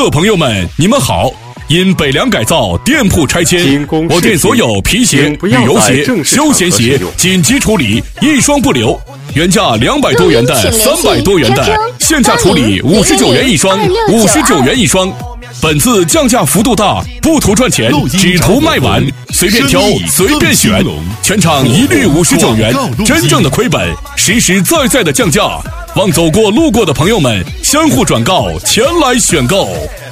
客朋友们，你们好！因北凉改造店铺拆迁，我店所有皮鞋、旅游鞋、休闲鞋紧急处理，一双不留。原价200多元的、300多元的，现价处理59元一双，59元一双。本次降价幅度大，不图赚钱，只图卖完，随便挑，随便选，全场一律59元，真正的亏本，实实在在的降价。望走过路过的朋友们相互转告，前来选购。